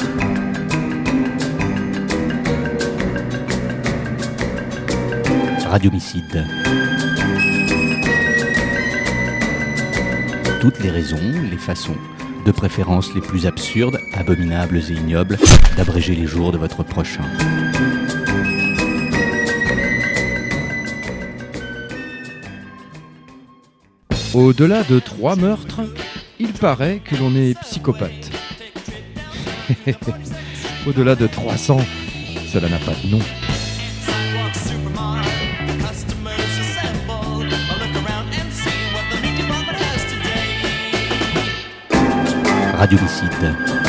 Radiomicide. Toutes les raisons, les façons, de préférence les plus absurdes, abominables et ignobles, d'abréger les jours de votre prochain. Au-delà de 3 meurtres, il paraît que l'on est psychopathe. Au-delà de 300, cela n'a pas de nom. Radiomicide.